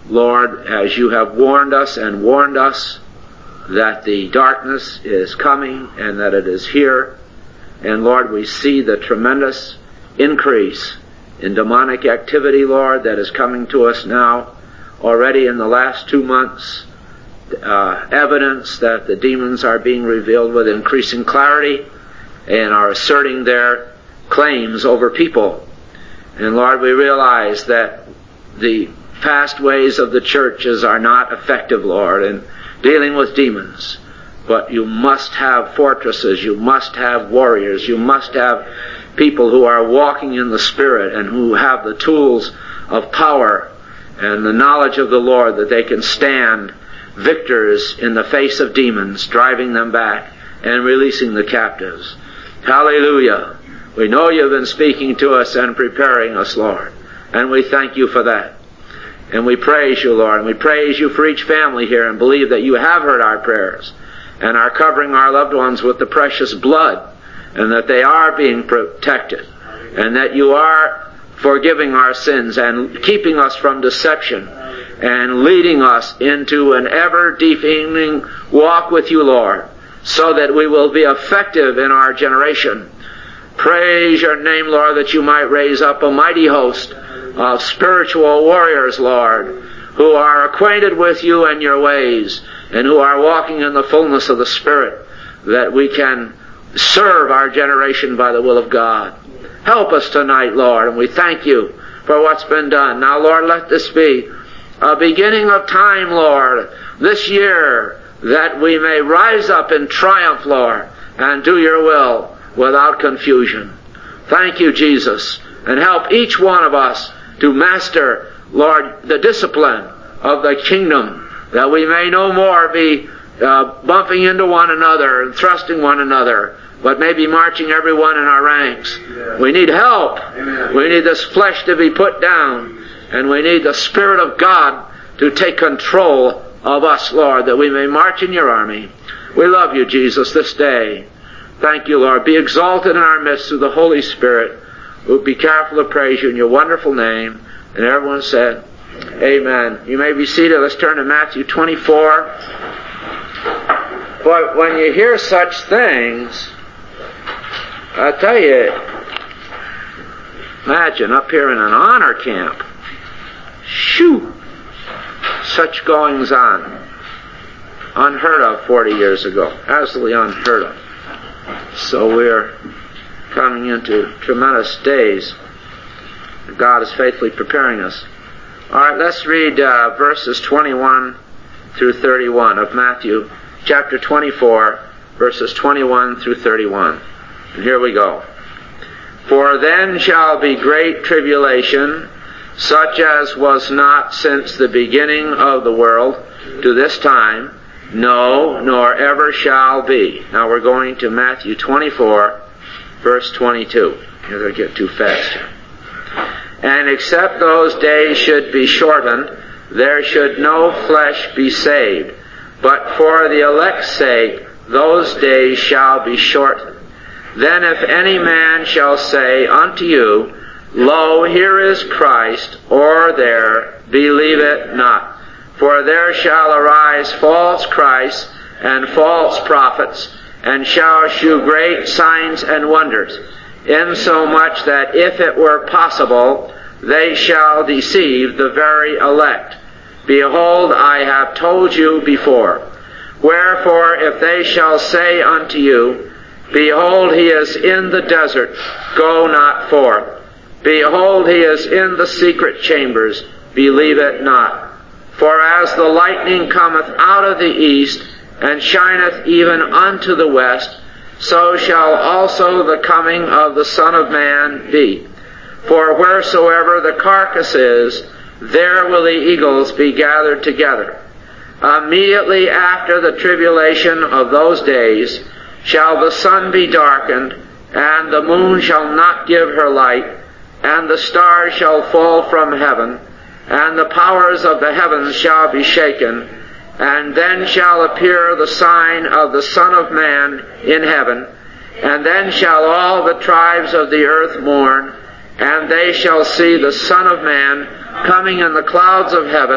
Lord, as you have warned us that the darkness is coming and that it is here. And Lord, we see the tremendous increase in demonic activity, Lord, that is coming to us now. Already in the last 2 months, evidence that the demons are being revealed with increasing clarity and are asserting their claims over people. And Lord, we realize that the past ways of the churches are not effective, Lord, in dealing with demons. But you must have fortresses, you must have warriors, you must have people who are walking in the Spirit and who have the tools of power and the knowledge of the Lord, that they can stand victors in the face of demons, driving them back and releasing the captives. Hallelujah. We know you've been speaking to us and preparing us, Lord, and we thank you for that. And we praise you, Lord, and we praise you for each family here, and believe that you have heard our prayers and are covering our loved ones with the precious blood, and that they are being protected, and that you are forgiving our sins and keeping us from deception and leading us into an ever-deepening walk with you, Lord, so that we will be effective in our generation. Praise your name, Lord, that you might raise up a mighty host of spiritual warriors, Lord, who are acquainted with you and your ways, and who are walking in the fullness of the Spirit, that we can serve our generation by the will of God. Help us tonight, Lord, and we thank you for what's been done. Now, Lord, let this be a beginning of time, Lord, this year, that we may rise up in triumph, Lord, and do your will without confusion. Thank you, Jesus, and help each one of us to master, Lord, the discipline of the kingdom, that we may no more be bumping into one another and thrusting one another, but maybe marching everyone in our ranks. We need help. Amen. We need this flesh to be put down, and we need the Spirit of God to take control of us, Lord, that we may march in your army. We love you, Jesus, this day. Thank you, Lord. Be exalted in our midst through the Holy Spirit. We'll be careful to praise you in your wonderful name. And everyone said, amen. You may be seated. Let's turn to Matthew 24. But when you hear such things, I tell you, imagine up here in an honor camp. Shoo! Such goings on. Unheard of 40 years ago. Absolutely unheard of. So we're coming into tremendous days. God is faithfully preparing us. All right, let's read verses 21 through 31 of Matthew chapter 24, verses 21 through 31. And here we go. For then shall be great tribulation, such as was not since the beginning of the world to this time, no, nor ever shall be. Now we're going to Matthew 24, verse 22. You're going to get too fast here. And except those days should be shortened, there should no flesh be saved. But for the elect's sake, those days shall be shortened. Then if any man shall say unto you, Lo, here is Christ, or there, believe it not. For there shall arise false Christs and false prophets, and shall shew great signs and wonders, insomuch that if it were possible, they shall deceive the very elect. Behold, I have told you before. Wherefore, if they shall say unto you, Behold, he is in the desert, go not forth. Behold, he is in the secret chambers, believe it not. For as the lightning cometh out of the east, and shineth even unto the west, so shall also the coming of the Son of Man be. For wheresoever the carcass is, there will the eagles be gathered together. Immediately after the tribulation of those days shall the sun be darkened, and the moon shall not give her light, and the stars shall fall from heaven, and the powers of the heavens shall be shaken. And then shall appear the sign of the Son of Man in heaven, and then shall all the tribes of the earth mourn, and they shall see the Son of Man coming in the clouds of heaven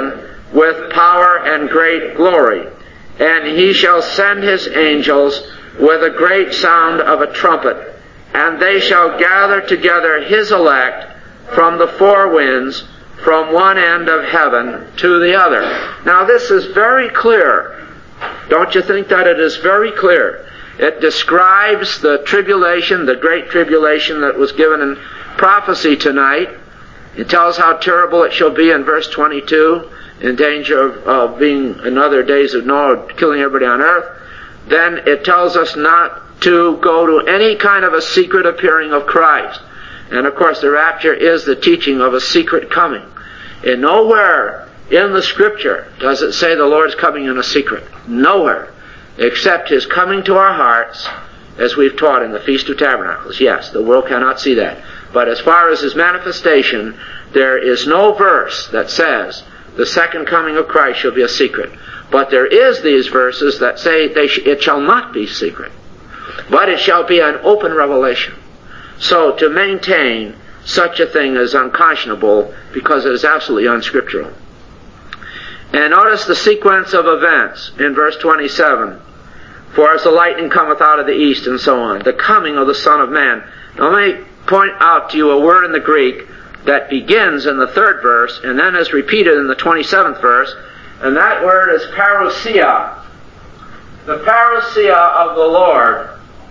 with power and great glory. And he shall send his angels with a great sound of a trumpet, and they shall gather together his elect from the four winds, from one end of heaven to the other. Now this is very clear. Don't you think that it is very clear? It describes the tribulation, the great tribulation that was given in prophecy tonight. It tells how terrible it shall be in verse 22, in danger of being another days of Noah, killing everybody on earth. Then it tells us not to go to any kind of a secret appearing of Christ. And of course the rapture is the teaching of a secret coming. And nowhere in the Scripture does it say the Lord's coming in a secret. Nowhere. Except his coming to our hearts, as we've taught in the Feast of Tabernacles. Yes, the world cannot see that. But as far as his manifestation, there is no verse that says the second coming of Christ shall be a secret. But there is these verses that say it shall not be secret, but it shall be an open revelation. So to maintain such a thing is unconscionable because it is absolutely unscriptural. And notice the sequence of events in verse 27. For as the lightning cometh out of the east, and so on. The coming of the Son of Man. Now let me point out to you a word in the Greek that begins in the 3rd verse and then is repeated in the 27th verse. And that word is parousia. The parousia of the Lord.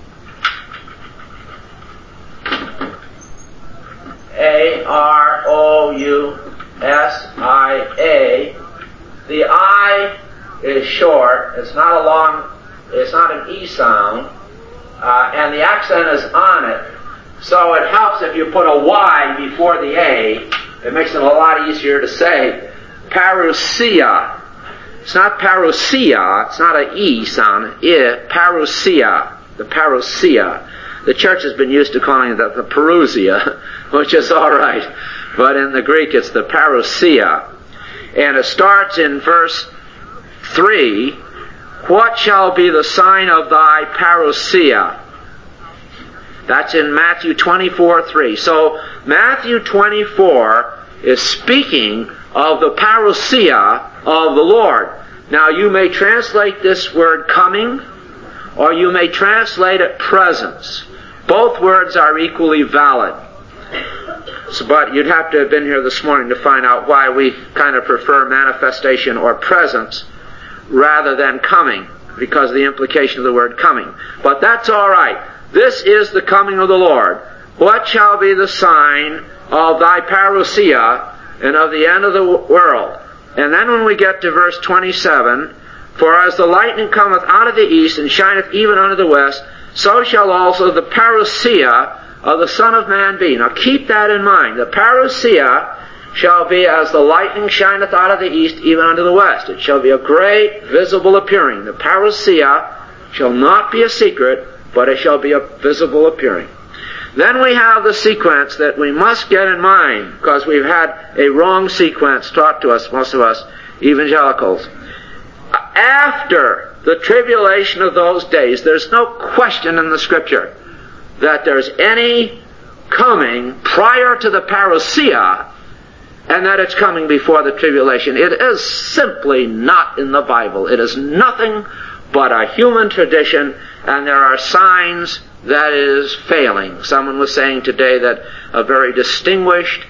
A-R-O-U-S-I-A. The I is short. It's not an E sound. And the accent is on it. So it helps if you put a Y before the A. It makes it a lot easier to say. Parousia. It's not parousia. It's not an E sound. Parousia. The parousia. The church has been used to calling it the parousia, which is all right. But in the Greek it's the parousia. And it starts in verse 3. What shall be the sign of thy parousia? That's in Matthew 24:3. So Matthew 24 is speaking of the parousia of the Lord. Now you may translate this word coming, or you may translate it presence. Both words are equally valid. But you'd have to have been here this morning to find out why we kind of prefer manifestation or presence rather than coming, because of the implication of the word coming. But that's all right. This is the coming of the Lord. What shall be the sign of thy parousia and of the end of the world? And then when we get to verse 27, for as the lightning cometh out of the east and shineth even unto the west, so shall also the parousia of the Son of Man be. Now keep that in mind. The parousia shall be as the lightning shineth out of the east even unto the west. It shall be a great visible appearing. The parousia shall not be a secret, but it shall be a visible appearing. Then we have the sequence that we must get in mind, because we've had a wrong sequence taught to us, most of us evangelicals. After the tribulation of those days, there's no question in the Scripture that there's any coming prior to the parousia, and that it's coming before the tribulation. It is simply not in the Bible. It is nothing but a human tradition, and there are signs that it is failing. Someone was saying today that a very distinguished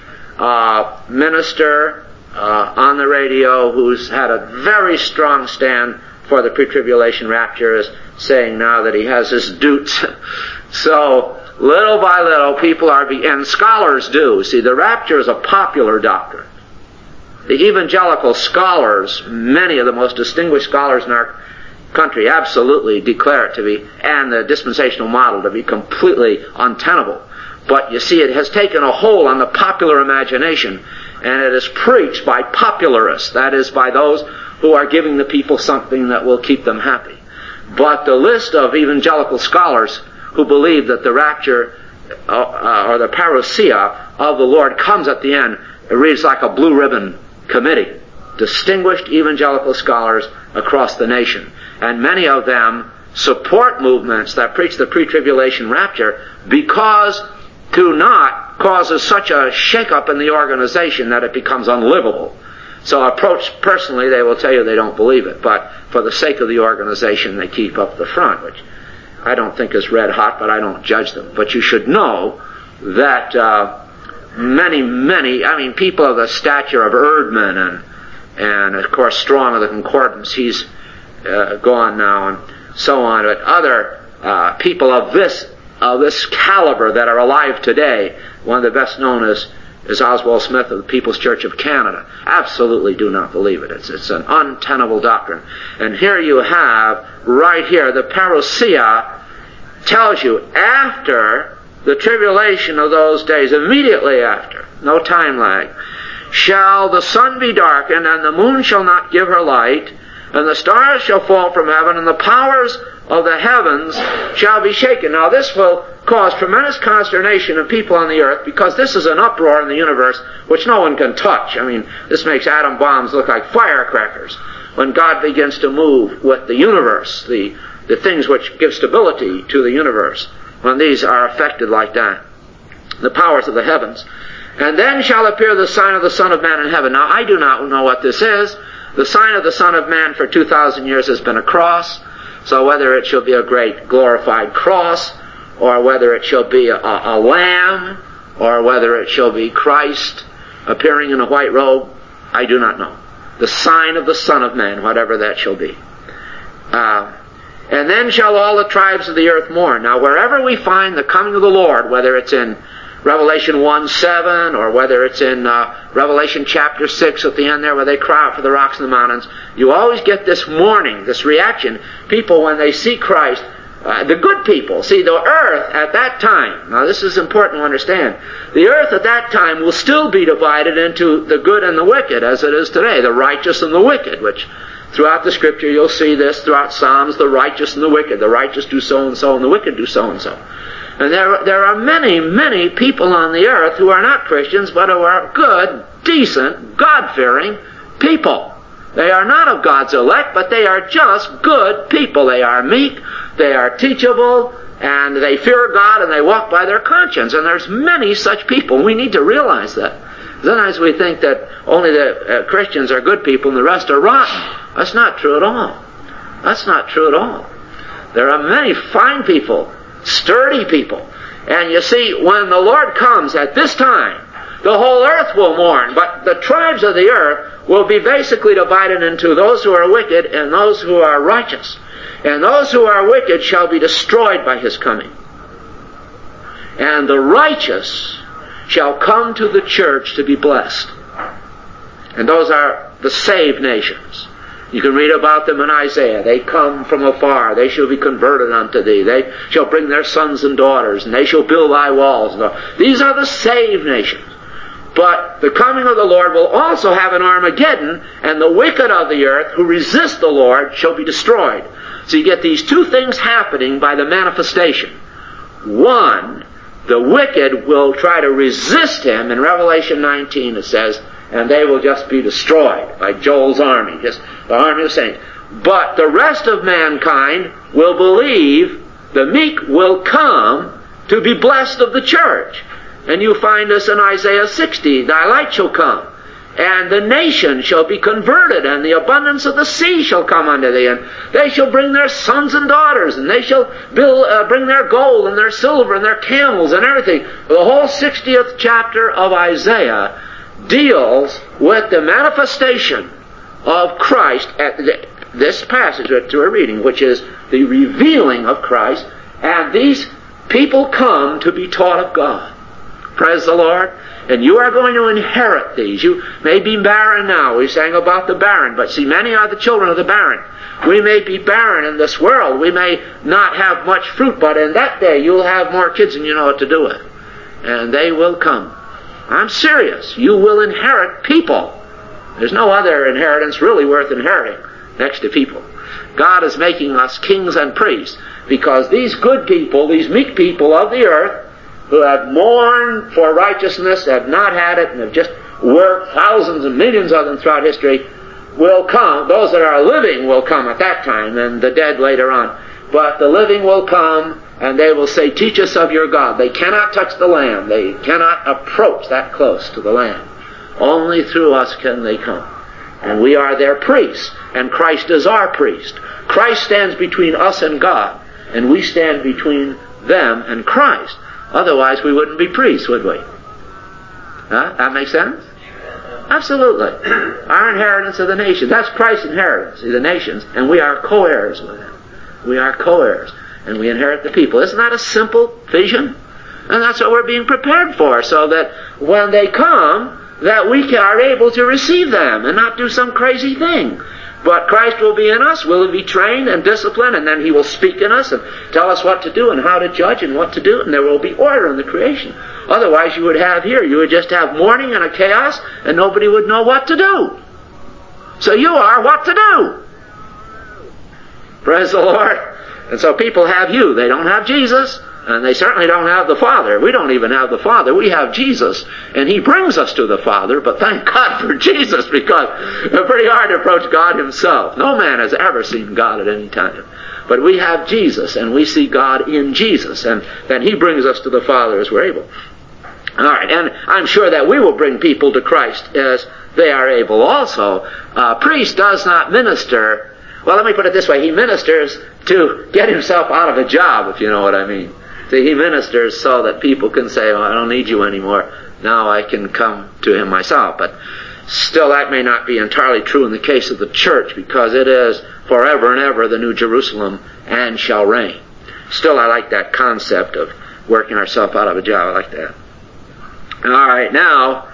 minister on the radio who's had a very strong stand for the pre-tribulation rapture is saying now that he has his doots. So, little by little, people are, and scholars do. See, the rapture is a popular doctrine. The evangelical scholars, many of the most distinguished scholars in our country, absolutely declare it to be, and the dispensational model to be completely untenable. But you see, it has taken a hold on the popular imagination, and it is preached by popularists, that is, by those who are giving the people something that will keep them happy. But the list of evangelical scholars who believe that the rapture or the parousia of the Lord comes at the end, it reads like a blue ribbon committee. Distinguished evangelical scholars across the nation. And many of them support movements that preach the pre-tribulation rapture because to not causes such a shake-up in the organization that it becomes unlivable. So approached personally, they will tell you they don't believe it. But for the sake of the organization, they keep up the front, which I don't think is red hot, but I don't judge them. But you should know that many people of the stature of Erdman and of course Strong of the Concordance, he's gone now, and so on, but other people of this caliber that are alive today, one of the best known is Oswald Smith of the People's Church of Canada, absolutely do not believe it. It's an untenable doctrine. And here you have, right here, the parousia tells you after the tribulation of those days, immediately after, no time lag, shall the sun be darkened, and the moon shall not give her light, and the stars shall fall from heaven, and the powers of the heavens shall be shaken. Now this will cause tremendous consternation of people on the earth, because this is an uproar in the universe which no one can touch. I mean, this makes atom bombs look like firecrackers. When God begins to move with the universe, the things which give stability to the universe, when these are affected like that, the powers of the heavens. And then shall appear the sign of the Son of Man in heaven. Now I do not know what this is. The sign of the Son of Man for 2,000 years has been a cross. So whether it shall be a great glorified cross, or whether it shall be a lamb, or whether it shall be Christ appearing in a white robe, I do not know. The sign of the Son of Man, whatever that shall be. And then shall all the tribes of the earth mourn. Now wherever we find the coming of the Lord, whether it's in Revelation 1:7, or whether it's in Revelation chapter 6 at the end there where they cry out for the rocks and the mountains, you always get this mourning, this reaction. People, when they see Christ, the good people, see the earth at that time, now this is important to understand, the earth at that time will still be divided into the good and the wicked as it is today, the righteous and the wicked, which throughout the Scripture you'll see this, throughout Psalms, the righteous and the wicked. The righteous do so and so, and the wicked do so and so. And there are many people on the earth who are not Christians, but who are good, decent, God-fearing people. They are not of God's elect, but they are just good people. They are meek, they are teachable, and they fear God, and they walk by their conscience. And there's many such people. We need to realize that. Sometimes we think that only the Christians are good people and the rest are rotten. That's not true at all. That's not true at all. There are many fine people, sturdy people. And you see, when the Lord comes at this time, the whole earth will mourn, but the tribes of the earth will be basically divided into those who are wicked and those who are righteous. And those who are wicked shall be destroyed by his coming. And the righteous shall come to the church to be blessed. And those are the saved nations. You can read about them in Isaiah. They come from afar. They shall be converted unto thee. They shall bring their sons and daughters, and they shall build thy walls. These are the saved nations. But the coming of the Lord will also have an Armageddon, and the wicked of the earth who resist the Lord shall be destroyed. So you get these two things happening by the manifestation. One, the wicked will try to resist him. In Revelation 19 it says, and they will just be destroyed by Joel's army, just the army of saints. But the rest of mankind will believe, the meek will come to be blessed of the church. And you find this in Isaiah 60, thy light shall come, and the nation shall be converted, and the abundance of the sea shall come unto thee, and they shall bring their sons and daughters, and they shall bring their gold and their silver and their camels and everything. The whole 60th chapter of Isaiah deals with the manifestation of Christ at this passage that we're reading, which is the revealing of Christ, and these people come to be taught of God. Praise the Lord. And you are going to inherit these. You may be barren now. We sang about the barren, but see, many are the children of the barren. We may be barren in this world. We may not have much fruit, but in that day you'll have more kids than you know what to do with. And they will come. I'm serious. You will inherit people. There's no other inheritance really worth inheriting next to people. God is making us kings and priests because these good people, these meek people of the earth, who have mourned for righteousness, have not had it, and have just worked, thousands and millions of them throughout history, will come. Those that are living will come at that time, and the dead later on. But the living will come, and they will say, teach us of your God. They cannot touch the Lamb. They cannot approach that close to the Lamb. Only through us can they come. And we are their priests. And Christ is our priest. Christ stands between us and God. And we stand between them and Christ. Otherwise we wouldn't be priests, would we? That makes sense? Absolutely. Our inheritance of the nations. That's Christ's inheritance, the nations. And we are co-heirs with Him. We are co-heirs. And we inherit the people. Isn't that a simple vision? And that's what we're being prepared for, so that when they come, that we are able to receive them and not do some crazy thing. But Christ will be in us, we'll be trained and disciplined, and then He will speak in us and tell us what to do and how to judge and what to do, and there will be order in the creation. Otherwise you would just have mourning and a chaos, and nobody would know what to do. So you are what to do. Praise the Lord. And so people have you. They don't have Jesus. And they certainly don't have the Father. We don't even have the Father. We have Jesus. And He brings us to the Father. But thank God for Jesus, because it's pretty hard to approach God Himself. No man has ever seen God at any time. But we have Jesus, and we see God in Jesus. And then He brings us to the Father as we're able. All right. And I'm sure that we will bring people to Christ as they are able also. A priest does not minister. Well, let me put it this way. He ministers to get himself out of a job, if you know what I mean. See, he ministers so that people can say, I don't need you anymore. Now I can come to Him myself. But still, that may not be entirely true in the case of the church, because it is forever and ever the New Jerusalem and shall reign. Still, I like that concept of working ourselves out of a job. I like that. All right, now,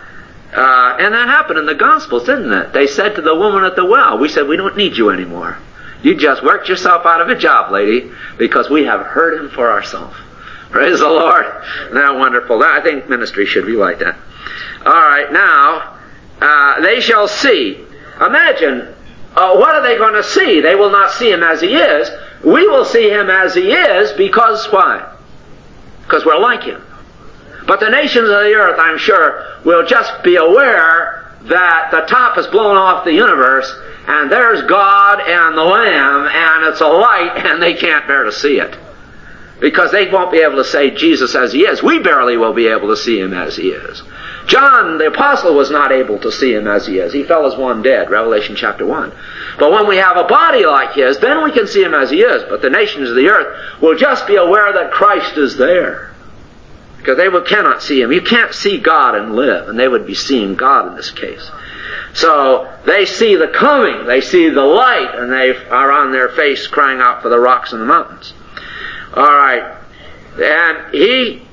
and that happened in the Gospels, didn't it? They said to the woman at the well, we said, we don't need you anymore. You just worked yourself out of a job, lady, because we have heard Him for ourselves. Praise the Lord. Isn't that wonderful? I think ministry should be like that. All right, now, they shall see. Imagine, what are they going to see? They will not see Him as He is. We will see Him as He is because why? Because we're like Him. But the nations of the earth, I'm sure, will just be aware that the top has blown off the universe, and there's God and the Lamb, and it's a light, and they can't bear to see it. Because they won't be able to say Jesus as He is. We barely will be able to see Him as He is. John, the apostle, was not able to see Him as He is. He fell as one dead, Revelation chapter 1. But when we have a body like His, then we can see Him as He is. But the nations of the earth will just be aware that Christ is there. Because they cannot see Him. You can't see God and live, and they would be seeing God in this case. So they see the coming, they see the light, and they are on their face crying out for the rocks and the mountains. All right. And He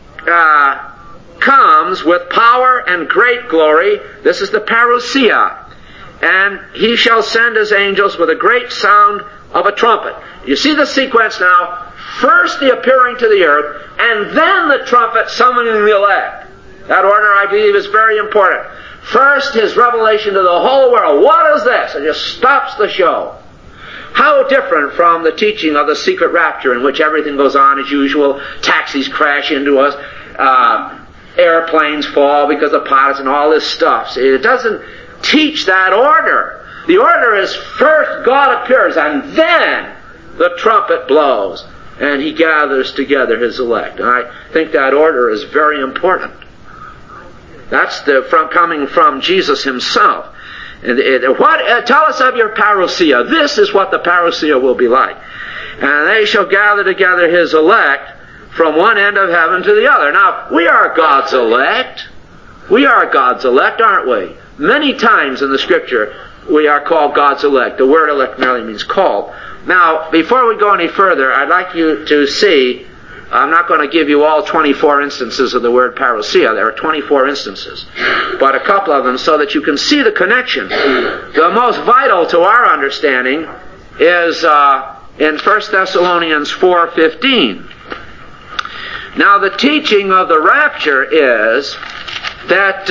comes with power and great glory. This is the parousia. And He shall send His angels with a great sound of a trumpet. You see the sequence now. First the appearing to the earth, and then the trumpet summoning the elect. That order, I believe, is very important. First, His revelation to the whole world. What is this? It just stops the show. How different from the teaching of the secret rapture, in which everything goes on as usual. Taxis crash into us. Airplanes fall because of pilots and all this stuff. See, it doesn't teach that order. The order is first God appears, and then the trumpet blows, and He gathers together His elect. And I think that order is very important. That's coming from Jesus Himself. Tell us of your parousia. This is what the parousia will be like. And they shall gather together His elect from one end of heaven to the other. Now, we are God's elect. We are God's elect, aren't we? Many times in the Scripture, we are called God's elect. The word elect merely means called. Now, before we go any further, I'd like you to see, I'm not going to give you all 24 instances of the word parousia. There are 24 instances. But a couple of them so that you can see the connection. The most vital to our understanding is in 1 Thessalonians 4:15. Now, the teaching of the rapture is that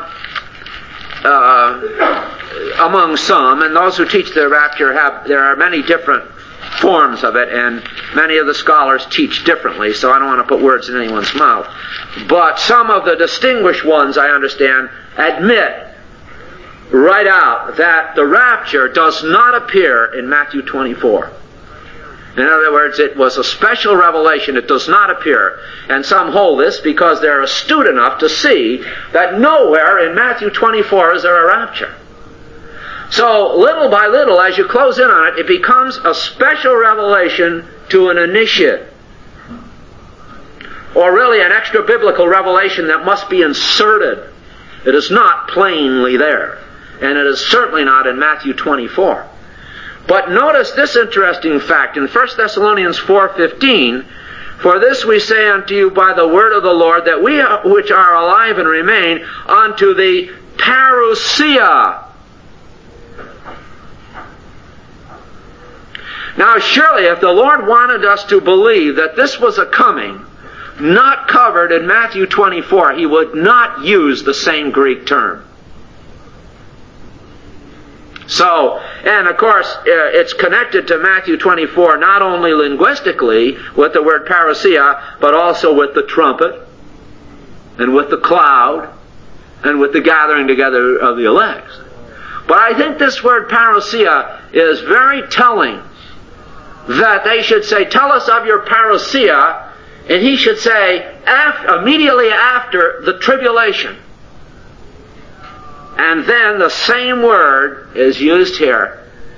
among some, and those who teach the rapture there are many different forms of it, and many of the scholars teach differently, so I don't want to put words in anyone's mouth. But some of the distinguished ones, I understand, admit right out that the rapture does not appear in Matthew 24. In other words, it was a special revelation. It does not appear. And some hold this because they're astute enough to see that nowhere in Matthew 24 is there a rapture. So little by little, as you close in on it, it becomes a special revelation to an initiate. Or really an extra biblical revelation that must be inserted. It is not plainly there. And it is certainly not in Matthew 24. But notice this interesting fact in 1 Thessalonians 4:15, "For this we say unto you by the word of the Lord, that we which are alive and remain unto the parousia." Now surely if the Lord wanted us to believe that this was a coming not covered in Matthew 24, He would not use the same Greek term. So, and of course, it's connected to Matthew 24 not only linguistically with the word parousia, but also with the trumpet, and with the cloud, and with the gathering together of the elect. But I think this word parousia is very telling, that they should say, "Tell us of your parousia," and he should say, immediately after the tribulation. And then the same word is used here,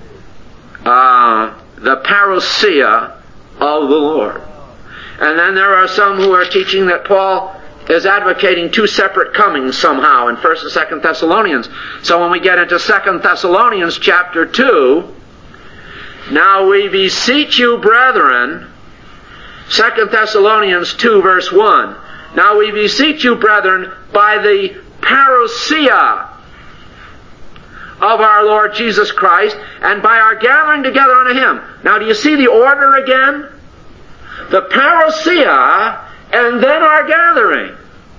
the parousia of the Lord. And then there are some who are teaching that Paul is advocating two separate comings somehow in 1st and 2nd Thessalonians. So when we get into 2nd Thessalonians chapter 2, "Now we beseech you, brethren," 2 Thessalonians 2 verse 1, "Now we beseech you, brethren, by the parousia of our Lord Jesus Christ, and by our gathering together unto Him." Now do you see the order again? The parousia, and then our gathering.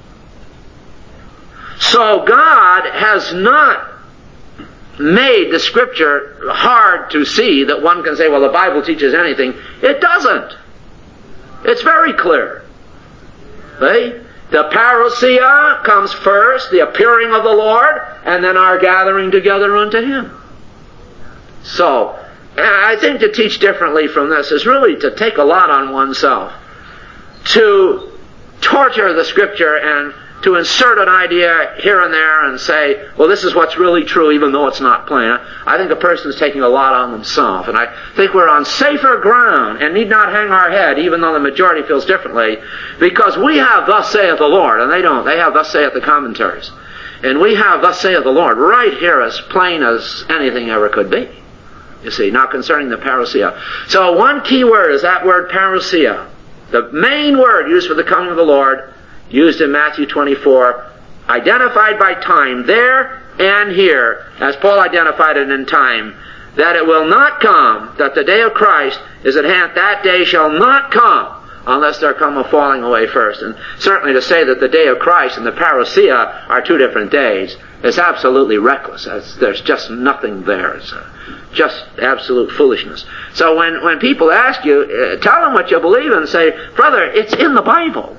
So God has not made the Scripture hard to see that one can say, well, the Bible teaches anything. It doesn't. It's very clear. See? The parousia comes first, the appearing of the Lord, and then our gathering together unto Him. So, I think to teach differently from this is really to take a lot on oneself. To torture the Scripture and to insert an idea here and there and say, well, this is what's really true, even though it's not plain. I think a person is taking a lot on themselves. And I think we're on safer ground and need not hang our head, even though the majority feels differently, because we have "Thus saith the Lord," and they don't. They have "Thus saith the commentaries." And we have "Thus saith the Lord" right here, as plain as anything ever could be. You see, now concerning the parousia. So one key word is that word parousia. The main word used for the coming of the Lord, used in Matthew 24, identified by time there and here, as Paul identified it in time, that it will not come, that the day of Christ is at hand. That day shall not come unless there come a falling away first. And certainly to say that the day of Christ and the parousia are two different days is absolutely reckless. There's just nothing there. It's just absolute foolishness. So when people ask you, tell them what you believe in, say, brother, it's in the Bible.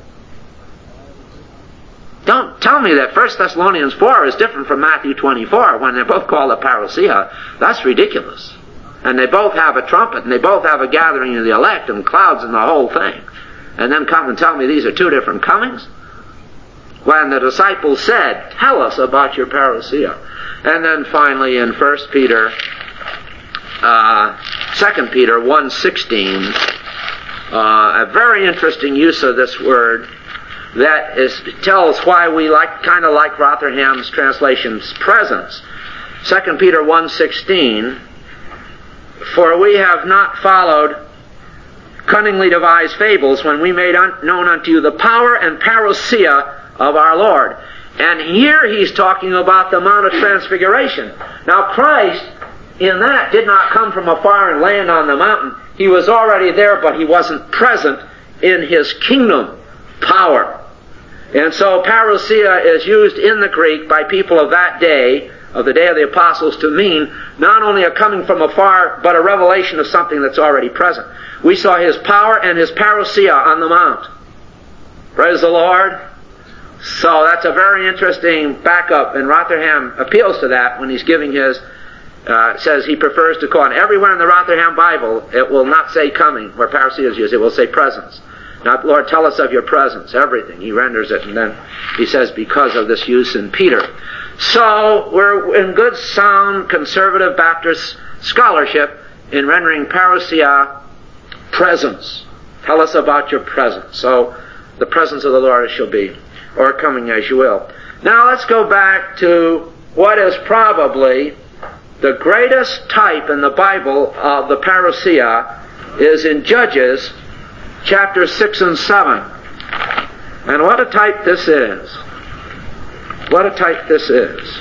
Don't tell me that 1 Thessalonians 4 is different from Matthew 24 when they're both called a parousia. That's ridiculous. And they both have a trumpet, and they both have a gathering of the elect, and clouds and the whole thing. And then come and tell me these are two different comings? When the disciples said, tell us about your parousia. And then finally in 2 Peter 1:16, a very interesting use of this word that tells why we kind of like Rotherham's translation's presence. 2 Peter 1:16, "For we have not followed cunningly devised fables when we made known unto you the power and parousia of our Lord." And here he's talking about the Mount of Transfiguration. Now Christ, in that, did not come from afar and land on the mountain. He was already there, but He wasn't present in His kingdom power. And so parousia is used in the Greek by people of that day, of the day of the apostles, to mean not only a coming from afar, but a revelation of something that's already present. We saw His power and His parousia on the mount. Praise the Lord. So that's a very interesting backup, and Rotherham appeals to that when he's giving his, says he prefers to call it. Everywhere in the Rotherham Bible, it will not say coming, where parousia is used. It will say presence. Now, Lord, tell us of your presence, everything. He renders it, and then he says because of this use in Peter. So we're in good, sound, conservative Baptist scholarship in rendering parousia presence. Tell us about your presence. So the presence of the Lord shall be, or coming as you will. Now let's go back to what is probably the greatest type in the Bible of the parousia is in Judges chapter 6 and 7. And what a type this is. What a type this is.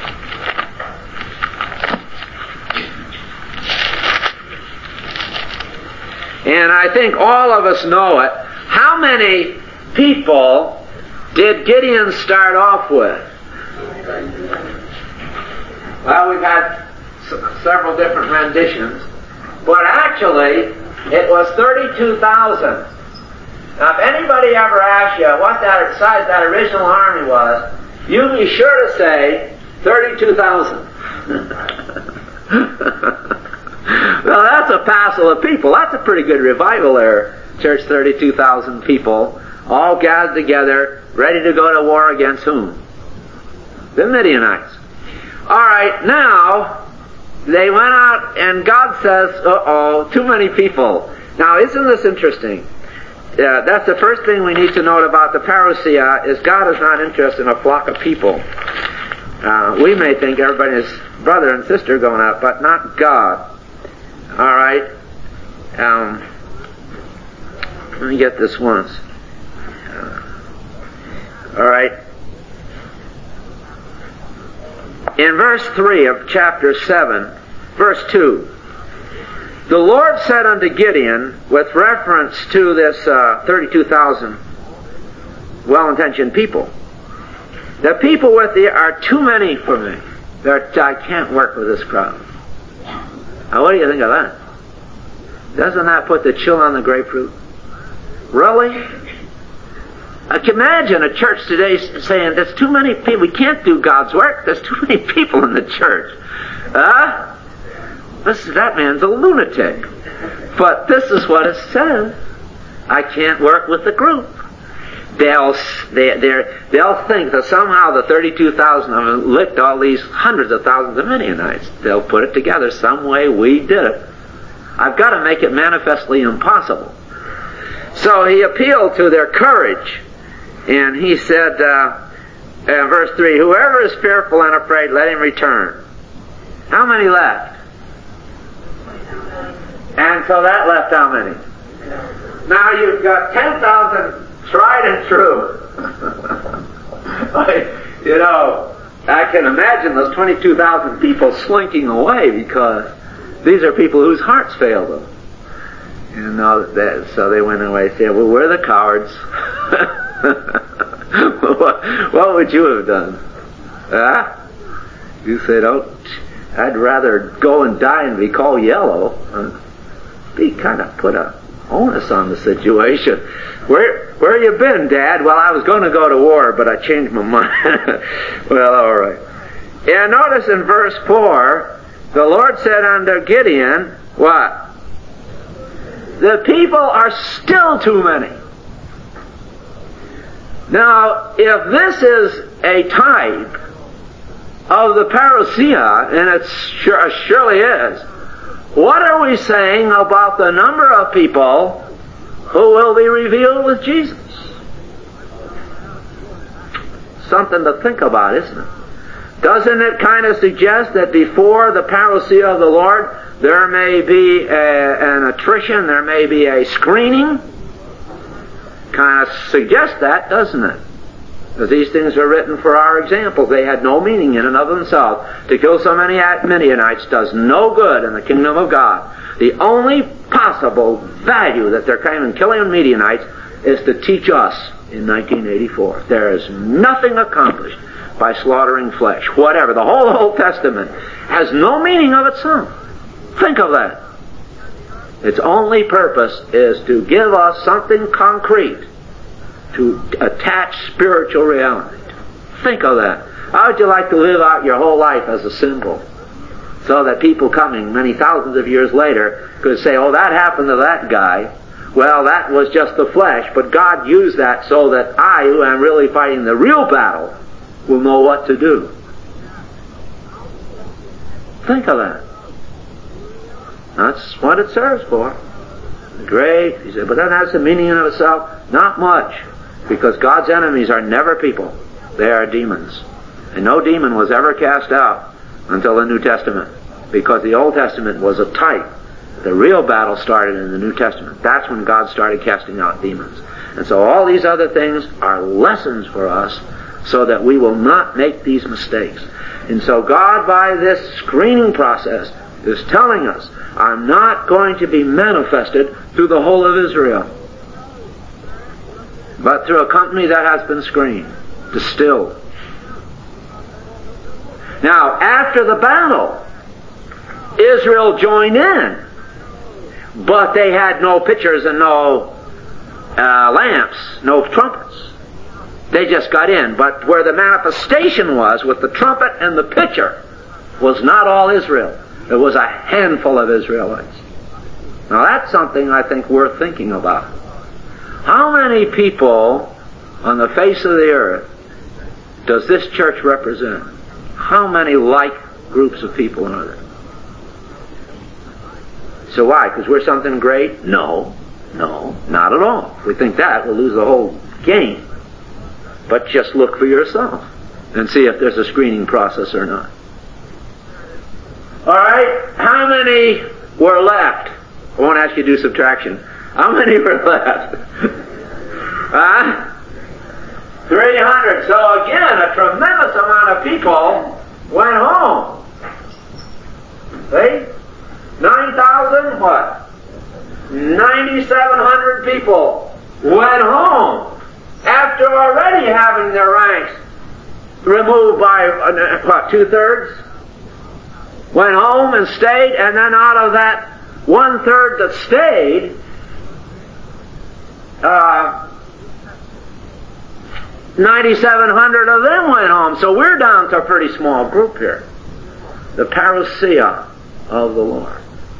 And I think all of us know it. How many people did Gideon start off with? Well, we've had several different renditions, but actually it was 32,000. Now, if anybody ever asks you what that size that original army was, you be sure to say 32,000. Well, that's a passel of people. That's a pretty good revival there, church. 32,000 people all gathered together, ready to go to war against whom? The Midianites. All right, now they went out, and God says, "Uh-oh, too many people." Now, isn't this interesting? That's the first thing we need to note about the parousia, is God is not interested in a flock of people. We may think everybody is brother and sister going out, but not God. All right. Let me get this once. All right. In verse 3 of chapter 7, verse 2, the Lord said unto Gideon, with reference to this 32,000 well-intentioned people, the people with thee are too many for me. I can't work with this crowd. Now, what do you think of that? Doesn't that put the chill on the grapefruit? Really? I can imagine a church today saying, there's too many people, we can't do God's work, there's too many people in the church. That man's a lunatic. But this is what it says. I can't work with the group. They'll think that somehow the 32,000 of them licked all these hundreds of thousands of Midianites. They'll put it together some way we did it. I've got to make it manifestly impossible. So he appealed to their courage. And he said, in verse 3, whoever is fearful and afraid, let him return. How many left? And so that left how many? Now you've got 10,000 tried and true. I can imagine those 22,000 people slinking away because these are people whose hearts fail them. So they went away and said, well, we're the cowards. What would you have done? You said, I'd rather go and die and be called yellow. He kind of put a onus on the situation. Where you been, Dad? Well, I was going to go to war, but I changed my mind. Well, all right. And notice in verse 4, the Lord said unto Gideon, what? The people are still too many. Now, if this is a type of the parousia, and it surely is, what are we saying about the number of people who will be revealed with Jesus? Something to think about, isn't it? Doesn't it kind of suggest that before the parousia of the Lord, there may be an attrition, there may be a screening? Kind of suggests that, doesn't it? Because these things are written for our example. They had no meaning in and of themselves. To kill so many Midianites does no good in the kingdom of God. The only possible value that there came in killing Midianites is to teach us in 1984. There is nothing accomplished by slaughtering flesh. Whatever. The whole Old Testament has no meaning of its own. Think of that. Its only purpose is to give us something concrete to attach spiritual reality. Think of that. How would you like to live out your whole life as a symbol? So that people coming many thousands of years later could say, oh, that happened to that guy. Well, that was just the flesh, but God used that so that I, who am really fighting the real battle, will know what to do. Think of that. That's what it serves for. Great. He said, but that has the meaning in itself? Not much. Because God's enemies are never people. They are demons. And no demon was ever cast out until the New Testament. Because the Old Testament was a type. The real battle started in the New Testament. That's when God started casting out demons. And so all these other things are lessons for us so that we will not make these mistakes. And so God, by this screening process, is telling us, I'm not going to be manifested through the whole of Israel, but through a company that has been screened, distilled. Now, after the battle, Israel joined in, but they had no pitchers and no lamps, no trumpets. They just got in. But where the manifestation was, with the trumpet and the pitcher, was not all Israel. It was a handful of Israelites. Now that's something I think worth thinking about. How many people on the face of the earth does this church represent? How many like groups of people are there? So why? Because we're something great? No, not at all. If we think that, we'll lose the whole game. But just look for yourself and see if there's a screening process or not. All right, how many were left? I won't ask you to do subtraction. How many were left? 300. So again, a tremendous amount of people went home. See? 9,000 what? 9,700 people went home after already having their ranks removed by, what, 2/3? Went home and stayed, and then out of that 1/3 that stayed, 9,700 of them went home. So we're down to a pretty small group here. The parousia of the Lord.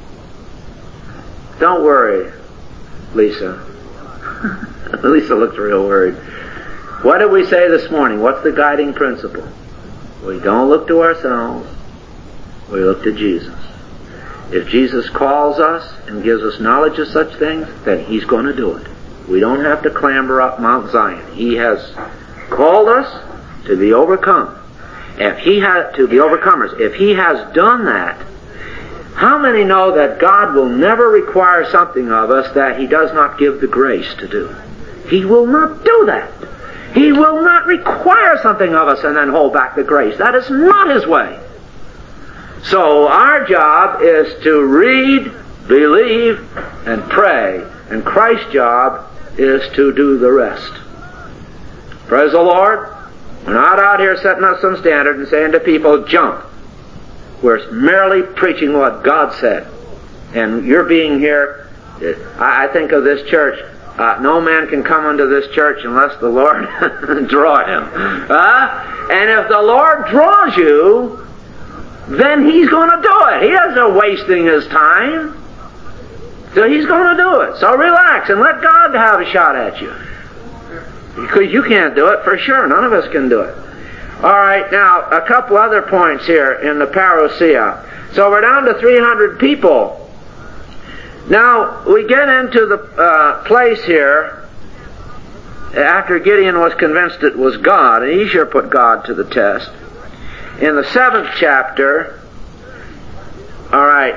Don't worry, Lisa. Lisa looks real worried. What did we say this morning? What's the guiding principle? We don't look to ourselves. We look to Jesus. If Jesus calls us and gives us knowledge of such things, then He's going to do it. We don't have to clamber up Mount Zion. He has called us to be overcome. To be overcomers. If He has done that, how many know that God will never require something of us that He does not give the grace to do? He will not do that. He will not require something of us and then hold back the grace. That is not His way. So our job is to read, believe, and pray. And Christ's job is to do the rest. Praise the Lord. We're not out here setting up some standard and saying to people, jump. We're merely preaching what God said. And your being here, I think of this church, no man can come unto this church unless the Lord draw him. And if the Lord draws you, then He's going to do it. He isn't wasting His time. So He's going to do it. So relax and let God have a shot at you. Because you can't do it for sure. None of us can do it. All right, now a couple other points here in the parousia. So we're down to 300 people. Now we get into the place here after Gideon was convinced it was God, and he sure put God to the test. In the 7th chapter, all right,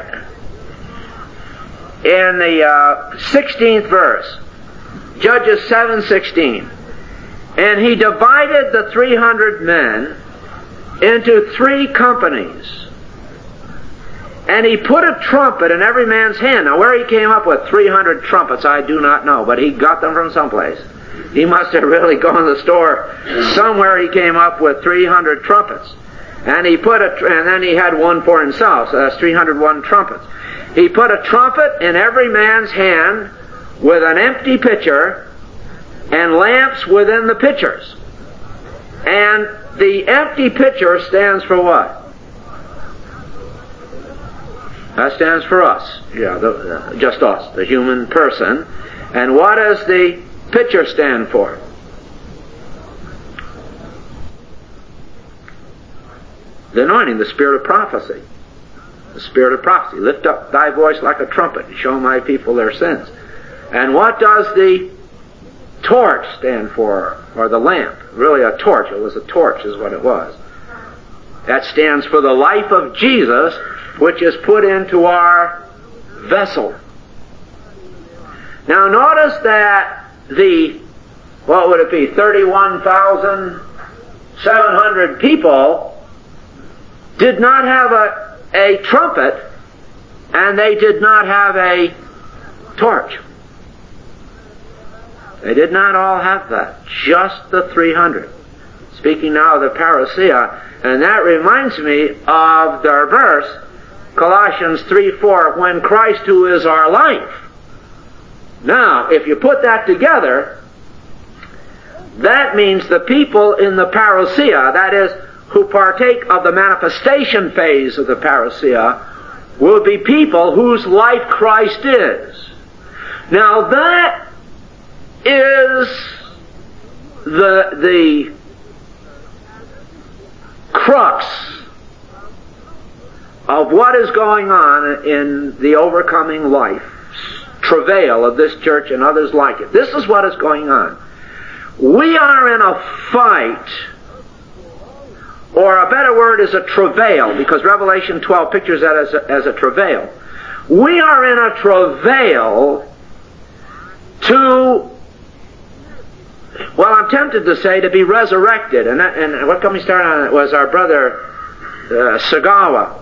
in the 16th verse, Judges 7:16. And he divided the 300 men into 3 companies. And he put a trumpet in every man's hand. Now where he came up with 300 trumpets, I do not know, but he got them from someplace. He must have really gone to the store. Somewhere he came up with 300 trumpets. And he put and then he had one for himself, so that's 301 trumpets. He put a trumpet in every man's hand with an empty pitcher and lamps within the pitchers. And the empty pitcher stands for what? That stands for us. Yeah, just us, the human person. And what does the pitcher stand for? The anointing, the spirit of prophecy. the spirit of prophecy. Lift up thy voice like a trumpet and show my people their sins. And what does the torch stand for, or the lamp? Really a torch. It was a torch is what it was. That stands for the life of Jesus, which is put into our vessel. Now notice that the, 31,700 people did not have a trumpet, and they did not have a torch. They did not all have that. Just the 300. Speaking now of the parousia, and that reminds me of the verse, Colossians 3:4, when Christ who is our life. Now, if you put that together, that means the people in the parousia, that is, who partake of the manifestation phase of the parousia, will be people whose life Christ is. Now that is the crux of what is going on in the overcoming life travail of this church and others like it. This is what is going on. We are in a fight, or a better word is a travail, because Revelation 12 pictures that as a travail. We are in a travail to, well, I'm tempted to say to be resurrected. And what got me started on it was our brother Sagawa.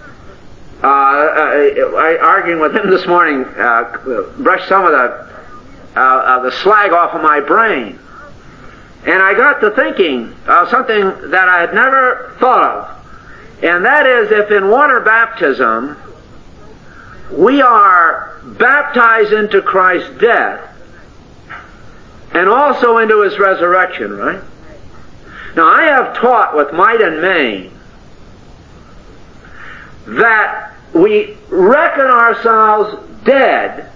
Arguing with him this morning, brushed some of the slag off of my brain. And I got to thinking of something that I had never thought of. And that is, if in water baptism we are baptized into Christ's death and also into His resurrection, right? Now I have taught with might and main that we reckon ourselves dead,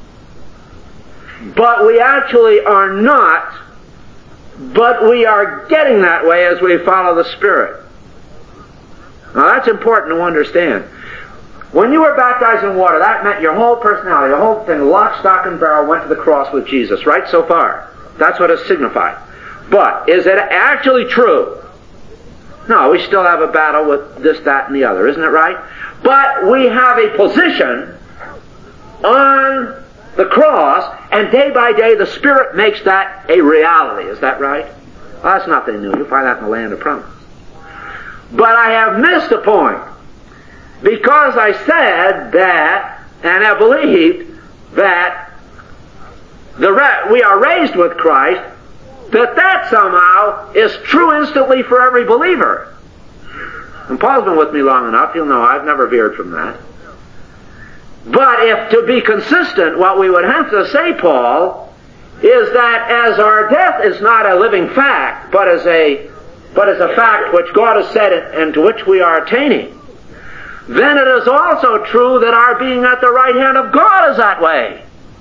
but we actually are not, but we are getting that way as we follow the Spirit. Now that's important to understand. When you were baptized in water, that meant your whole personality, your whole thing, lock, stock, and barrel, went to the cross with Jesus, right? So far. That's what it signified. But is it actually true? No, we still have a battle with this, that, and the other, isn't it right? But we have a position on the cross, and day by day the Spirit makes that a reality. Is that right? Well, that's nothing new. You'll find that in the land of promise. But I have missed a point, because I said that, and I believed that we are raised with Christ, that somehow is true instantly for every believer. And Paul's been with me long enough, he'll know I've never veered from that. But if to be consistent, what we would have to say, Paul, is that as our death is not a living fact, but as a fact which God has said and to which we are attaining, then it is also true that our being at the right hand of God is that way.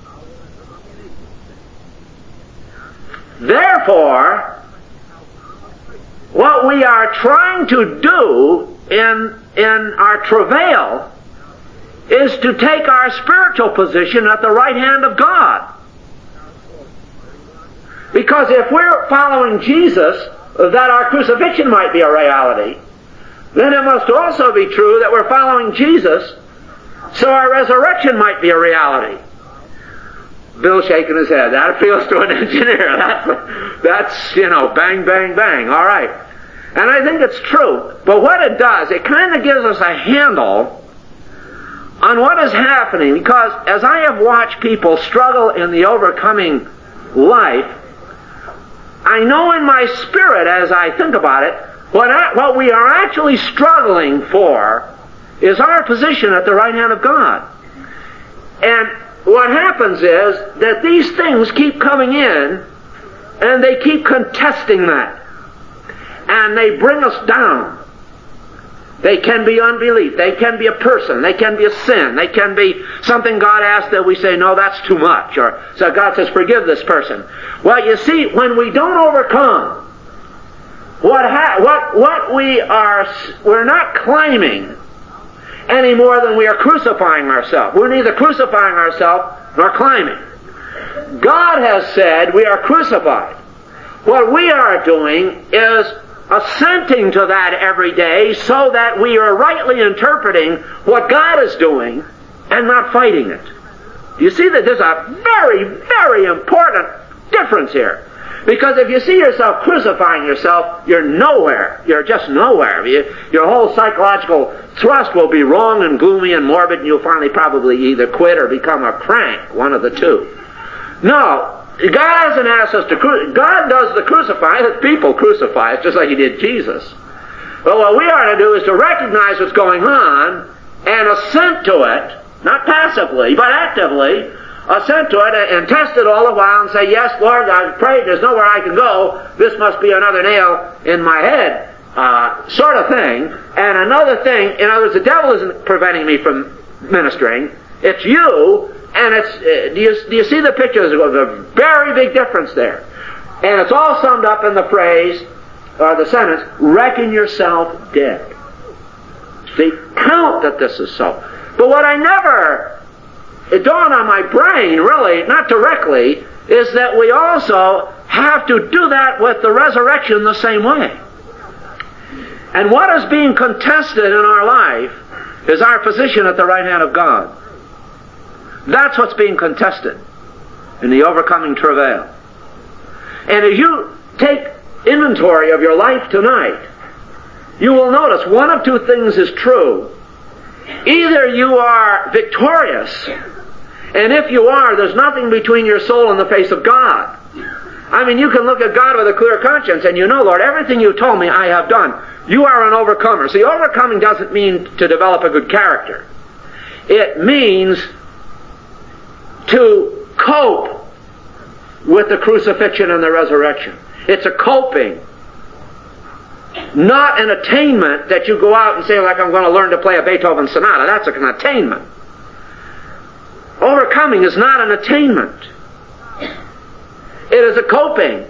Therefore, what we are trying to do in our travail is to take our spiritual position at the right hand of God. Because if we're following Jesus, that our crucifixion might be a reality, then it must also be true that we're following Jesus, so our resurrection might be a reality. Bill's shaking his head. That appeals to an engineer. That's bang, bang, bang. All right. And I think it's true. But what it does, it kind of gives us a handle on what is happening. Because as I have watched people struggle in the overcoming life, I know in my spirit, as I think about it, what we are actually struggling for is our position at the right hand of God. And what happens is that these things keep coming in, and they keep contesting that. And they bring us down. They can be unbelief. They can be a person. They can be a sin. They can be something God asked that we say, no, that's too much. Or so God says, forgive this person. Well, you see, when we don't overcome, we're not climbing any more than we are crucifying ourselves. We're neither crucifying ourselves nor climbing. God has said we are crucified. What we are doing is assenting to that every day so that we are rightly interpreting what God is doing and not fighting it. You see that there's a very, very important difference here. Because if you see yourself crucifying yourself, you're nowhere. You're just nowhere. Your whole psychological thrust will be wrong and gloomy and morbid, and you'll finally probably either quit or become a crank, one of the two. No, God hasn't asked us to crucify. God does the crucifying. His people crucify us just like He did Jesus. But what we are to do is to recognize what's going on and assent to it, not passively, but actively, assent to it and test it all the while and say, yes, Lord, I've prayed, there's nowhere I can go, this must be another nail in my head, sort of thing. And another thing, in other words, the devil isn't preventing me from ministering, it's you, and it's, do you see the picture? There's a very big difference there. And it's all summed up in the phrase, or the sentence, reckon yourself dead. See, count that this is so. But what it dawned on my brain, really, not directly, is that we also have to do that with the resurrection the same way. And what is being contested in our life is our position at the right hand of God. That's what's being contested in the overcoming travail. And as you take inventory of your life tonight, you will notice one of two things is true. Either you are victorious, and if you are, there's nothing between your soul and the face of God. I mean, you can look at God with a clear conscience, and you know, Lord, everything you told me I have done. You are an overcomer. See, overcoming doesn't mean to develop a good character. It means to cope with the crucifixion and the resurrection. It's a coping. Not an attainment that you go out and say, like, I'm going to learn to play a Beethoven sonata. That's an attainment. Overcoming is not an attainment. It is a coping.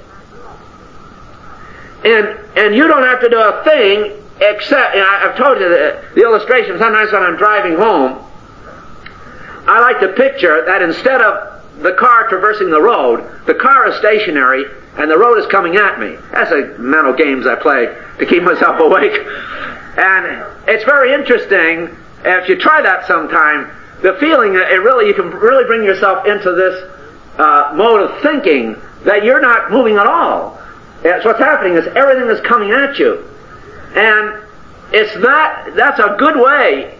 And you don't have to do a thing except, I've told you the illustration, sometimes when I'm driving home, I like to picture that instead of the car traversing the road, the car is stationary and the road is coming at me. That's the mental games I play to keep myself awake. And it's very interesting, if you try that sometime, the feeling that you can really bring yourself into this mode of thinking that you're not moving at all. So what's happening is everything is coming at you. And that's a good way.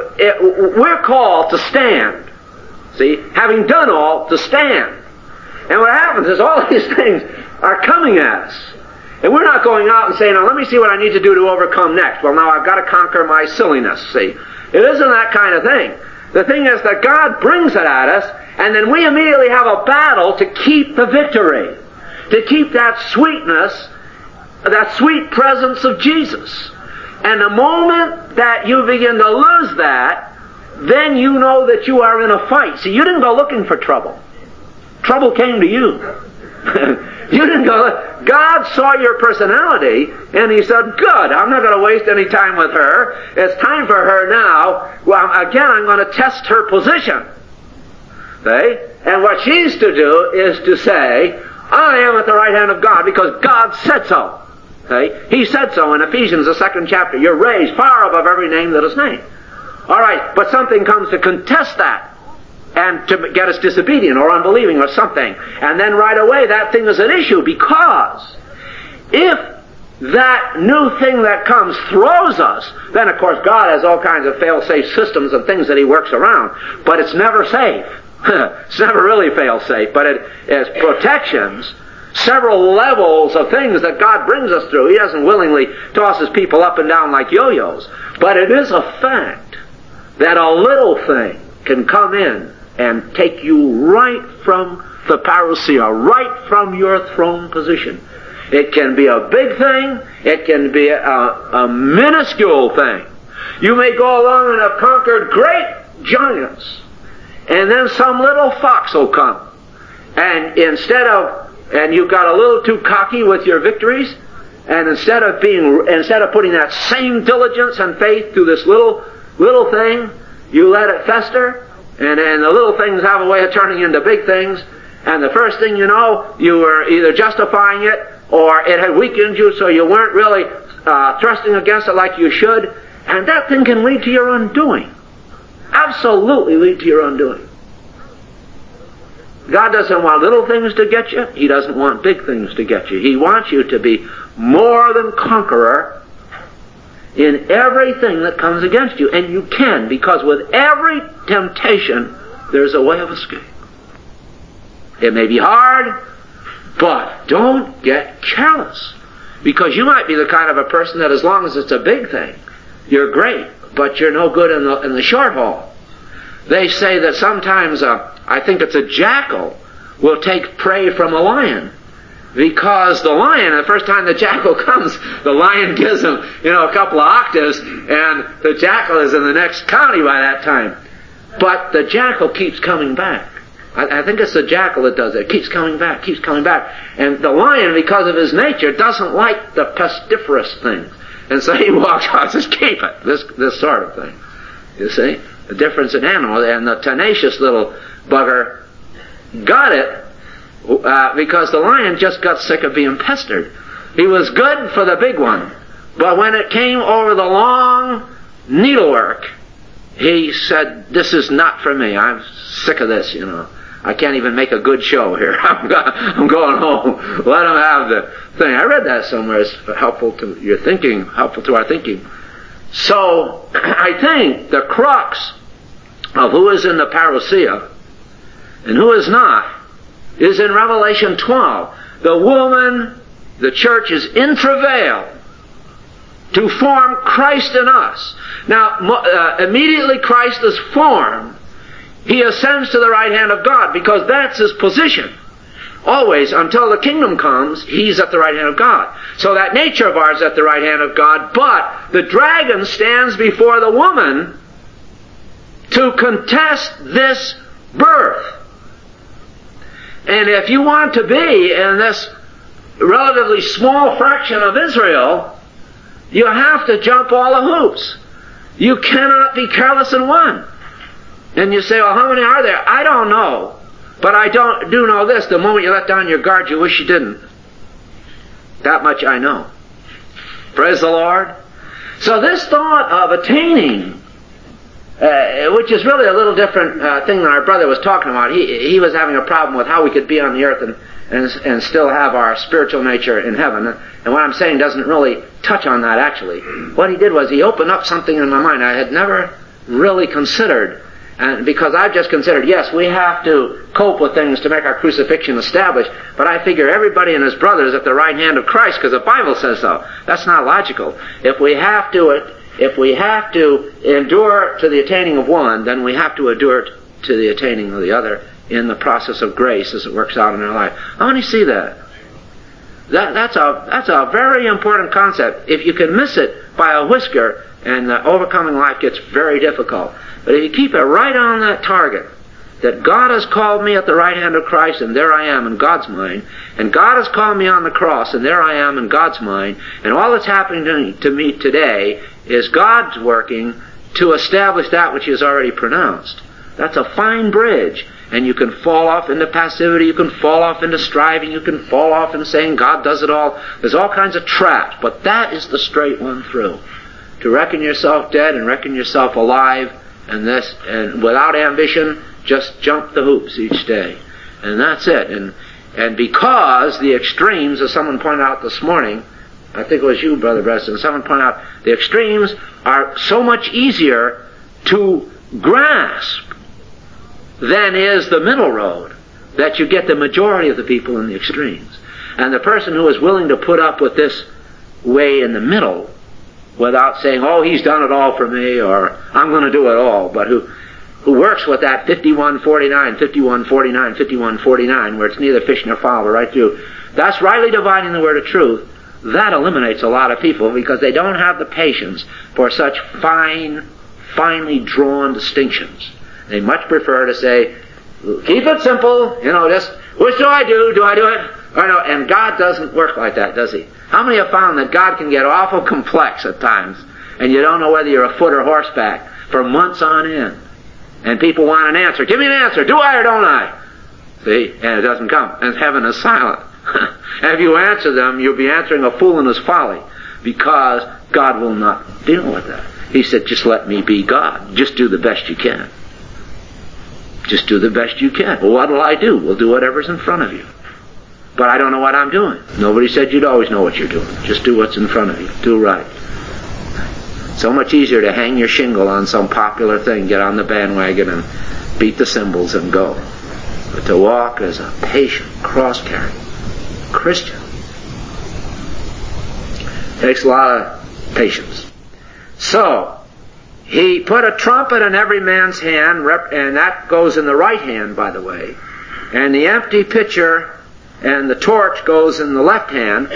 We're called to stand. See, having done all, to stand. And what happens is all these things are coming at us. And we're not going out and saying, now let me see what I need to do to overcome next. Well, now I've got to conquer my silliness, see. It isn't that kind of thing. The thing is that God brings it at us, and then we immediately have a battle to keep the victory. To keep that sweetness, that sweet presence of Jesus. And the moment that you begin to lose that, then you know that you are in a fight. See, you didn't go looking for trouble. Trouble came to you. You didn't go. God saw your personality, and He said, good, I'm not going to waste any time with her. It's time for her now. Well, again, I'm going to test her position. See? And what she's to do is to say, I am at the right hand of God because God said so. See? He said so in Ephesians, the 2nd chapter. You're raised far above every name that is named. All right, but something comes to contest that and to get us disobedient or unbelieving or something. And then right away that thing is an issue, because if that new thing that comes throws us, then of course God has all kinds of fail-safe systems and things that He works around. But it's never safe. It's never really fail-safe, but it has protections, several levels of things that God brings us through. He doesn't willingly toss His people up and down like yo-yos. But it is a fact that a little thing can come in and take you right from the parousia, right from your throne position. It can be a big thing. It can be a minuscule thing. You may go along and have conquered great giants, and then some little fox will come. And and you got a little too cocky with your victories, and instead of putting that same diligence and faith to this little little thing, you let it fester, and the little things have a way of turning into big things, and the first thing you know, you were either justifying it, or it had weakened you, so you weren't really thrusting against it like you should, and that thing can lead to your undoing. Absolutely lead to your undoing. God doesn't want little things to get you. He doesn't want big things to get you. He wants you to be more than conqueror in everything that comes against you. And you can, because with every temptation, there's a way of escape. It may be hard, but don't get careless. Because you might be the kind of a person that as long as it's a big thing, you're great, but you're no good in the short haul. They say that sometimes, I think it's a jackal, will take prey from a lion. Because the lion, the first time the jackal comes, the lion gives him, a couple of octaves, and the jackal is in the next county by that time. But the jackal keeps coming back. I think it's the jackal that does it. Keeps coming back, keeps coming back. And the lion, because of his nature, doesn't like the pestiferous things. And so he walks out and says, keep it, this sort of thing. You see? The difference in animals. And the tenacious little bugger got it because the lion just got sick of being pestered. He was good for the big one. But when it came over the long needlework, he said, this is not for me. I'm sick of this, I can't even make a good show here. I'm going home. Let him have the thing. I read that somewhere. It's helpful to your thinking, helpful to our thinking. So, I think the crux of who is in the parousia and who is not is in Revelation 12. The woman, the church, is in travail to form Christ in us. Now, immediately Christ is formed, he ascends to the right hand of God, because that's his position. Always, until the kingdom comes, he's at the right hand of God. So that nature of ours is at the right hand of God, but the dragon stands before the woman to contest this birth. And if you want to be in this relatively small fraction of Israel, you have to jump all the hoops. You cannot be careless in one. And you say, well, how many are there? I don't know. But I do know this. The moment you let down your guard, you wish you didn't. That much I know. Praise the Lord. So this thought of attaining, which is really a little different thing than our brother was talking about. He was having a problem with how we could be on the earth and still have our spiritual nature in heaven. And what I'm saying doesn't really touch on that, actually. What he did was he opened up something in my mind I had never really considered. And because I've just considered, yes, we have to cope with things to make our crucifixion established, but I figure everybody and his brother is at the right hand of Christ because the Bible says so. That's not logical. If we have to endure to the attaining of one, then we have to endure to the attaining of the other in the process of grace as it works out in our life. How many see that? That's a very important concept. If you can miss it by a whisker, and overcoming life gets very difficult. But if you keep it right on that target, that God has called me at the right hand of Christ, and there I am in God's mind, and God has called me on the cross, and there I am in God's mind, and all that's happening to me today is God's working to establish that which He has already pronounced. That's a fine bridge. And you can fall off into passivity, you can fall off into striving, you can fall off into saying God does it all. There's all kinds of traps, but that is the straight one through. To reckon yourself dead and reckon yourself alive, and without ambition, just jump the hoops each day. And that's it. And because the extremes, as someone pointed out this morning, I think it was you, Brother Preston, someone pointed out, the extremes are so much easier to grasp than is the middle road, that you get the majority of the people in the extremes. And the person who is willing to put up with this way in the middle, without saying, oh, he's done it all for me, or I'm going to do it all, but who works with that 51-49, 51-49, 51-49, where it's neither fish nor fowl, but right through. That's rightly dividing the word of truth. That eliminates a lot of people because they don't have the patience for such finely drawn distinctions. They much prefer to say, keep it simple, just, which do I do? Do I do it? Or no, and God doesn't work like that, does He? How many have found that God can get awful complex at times, and you don't know whether you're a foot or horseback? for months on end. And people want an answer. Give me an answer. Do I or don't I? See? And it doesn't come. And heaven is silent. And if you answer them, you'll be answering a fool in his folly, because God will not deal with that. He said, just let me be God. Just do the best you can. Just do the best you can. Well, what'll I do? We'll do whatever's in front of you. But I don't know what I'm doing. Nobody said you'd always know what you're doing. Just do what's in front of you. Do right. So much easier to hang your shingle on some popular thing, get on the bandwagon and beat the cymbals and go. But to walk as a patient, cross-carrying Christian takes a lot of patience. So, he put a trumpet in every man's hand, and that goes in the right hand, by the way, and the empty pitcher and the torch goes in the left hand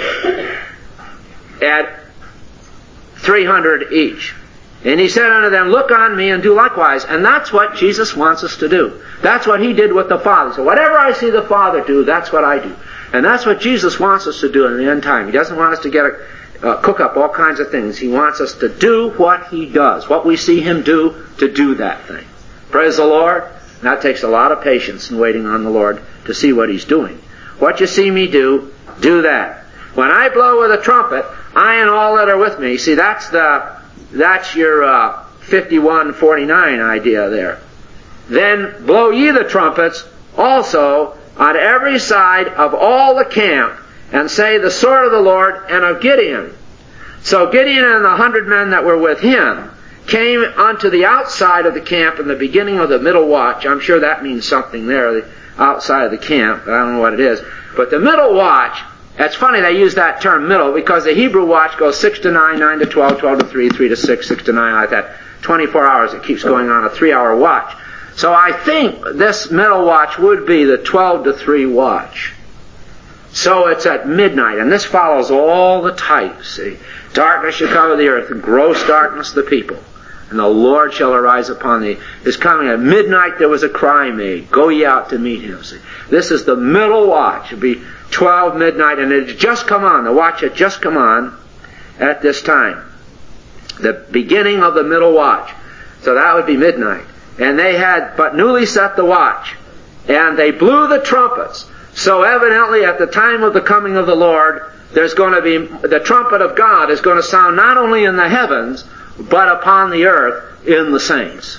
at 300 each. And he said unto them, look on me and do likewise. And that's what Jesus wants us to do. That's what he did with the Father. So whatever I see the Father do, that's what I do. And that's what Jesus wants us to do in the end time. He doesn't want us to cook up all kinds of things. He wants us to do what he does, what we see him do, to do that thing. Praise the Lord. And that takes a lot of patience in waiting on the Lord to see what he's doing. What you see me do, do that. When I blow with a trumpet, I and all that are with me. See, that's your 51:49 idea there. Then blow ye the trumpets also on every side of all the camp, and say the sword of the Lord and of Gideon. So Gideon and the 100 men that were with him came unto the outside of the camp in the beginning of the middle watch. I'm sure that means something there, the outside of the camp. I don't know what it is. But the middle watch, it's funny they use that term middle, because the Hebrew watch goes 6 to 9, 9 to 12, 12 to 3, 3 to 6, 6 to 9, like that. 24 hours, it keeps going on, a 3-hour watch. So I think this middle watch would be the 12 to 3 watch. So it's at midnight, and this follows all the types. See, darkness shall cover the earth, and gross darkness the people. And the Lord shall arise upon thee. His coming at midnight there was a cry made, go ye out to meet him. See, this is the middle watch. It'll be 12 midnight, and it had just come on. The watch had just come on at this time. The beginning of the middle watch. So that would be midnight. And they had but newly set the watch, and they blew the trumpets. So evidently at the time of the coming of the Lord, there's going to be, the trumpet of God is going to sound not only in the heavens, but upon the earth in the saints.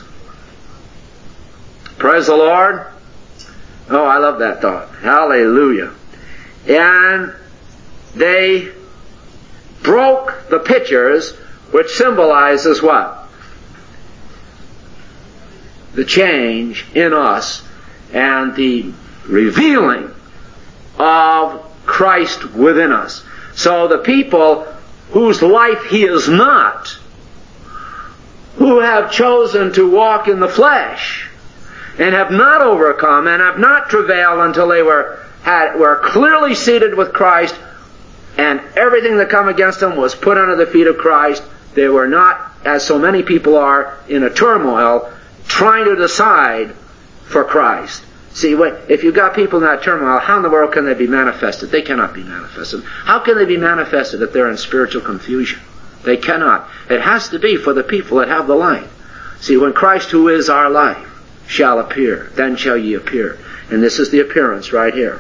Praise the Lord. Oh, I love that thought. Hallelujah. And they broke the pitchers, which symbolizes what? The change in us and the revealing of Christ within us. So the people whose life he is not, who have chosen to walk in the flesh and have not overcome and have not travailed until they were clearly seated with Christ, and everything that come against them was put under the feet of Christ. They were not, as so many people are, in a turmoil trying to decide for Christ. See, if you've got people in that turmoil, how in the world can they be manifested? They cannot be manifested. How can they be manifested if they're in spiritual confusion? They cannot. It has to be for the people that have the light. See, when Christ, who is our life, shall appear, then shall ye appear. And this is the appearance right here.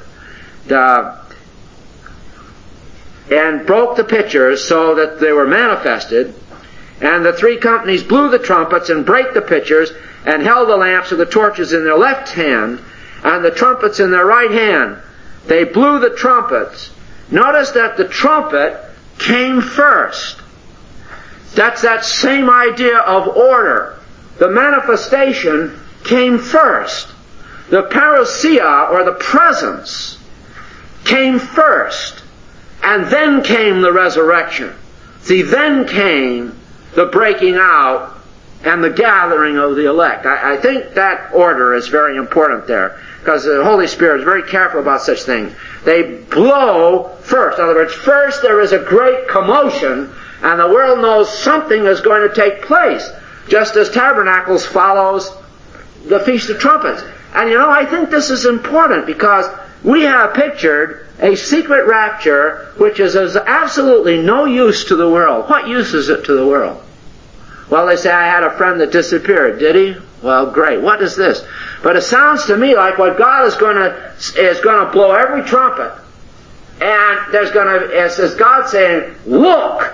And broke the pitchers so that they were manifested. And the 3 companies blew the trumpets and brake the pitchers, and held the lamps or the torches in their left hand, and the trumpets in their right hand. They blew the trumpets. Notice that the trumpet came first. That's that same idea of order. The manifestation came first. The parousia, or the presence, came first. And then came the resurrection. See, then came the breaking out and the gathering of the elect. I think that order is very important there, because the Holy Spirit is very careful about such things. They blow first. In other words, first there is a great commotion, and the world knows something is going to take place, just as Tabernacles follows the Feast of Trumpets. And I think this is important, because we have pictured a secret rapture which is absolutely no use to the world. What use is it to the world? Well, they say, I had a friend that disappeared. Did he? Well, great. What is this? But it sounds to me like what God is going to blow every trumpet. And there's going to, it says God saying, look!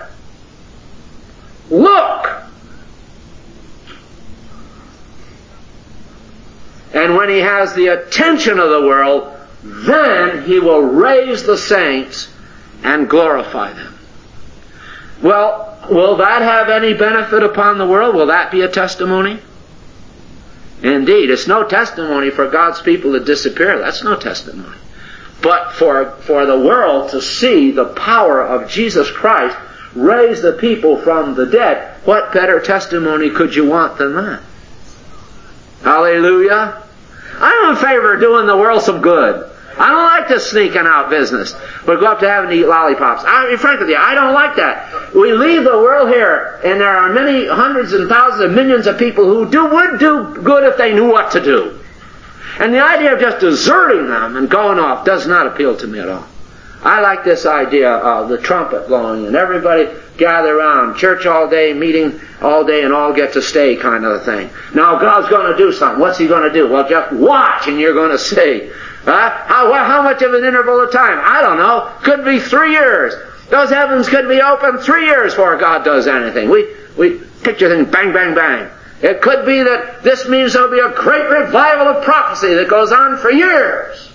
Look! And when He has the attention of the world, then He will raise the saints and glorify them. Well, will that have any benefit upon the world? Will that be a testimony? Indeed, it's no testimony for God's people to disappear. That's no testimony. But for the world to see the power of Jesus Christ raise the people from the dead, what better testimony could you want than that? Hallelujah! I'm in favor of doing the world some good. I don't like this sneaking out business. We go up to heaven and eat lollipops. I'll be frank with you, I don't like that. We leave the world here, and there are many hundreds and thousands and millions of people who would do good if they knew what to do. And the idea of just deserting them and going off does not appeal to me at all. I like this idea of the trumpet blowing and everybody gather around, church all day, meeting all day, and all get to stay kind of a thing. Now God's going to do something. What's He going to do? Well, just watch and you're going to see. How much of an interval of time? I don't know. Could be 3 years. Those heavens could be open 3 years before God does anything. We picture things bang, bang, bang. It could be that this means there'll be a great revival of prophecy that goes on for years.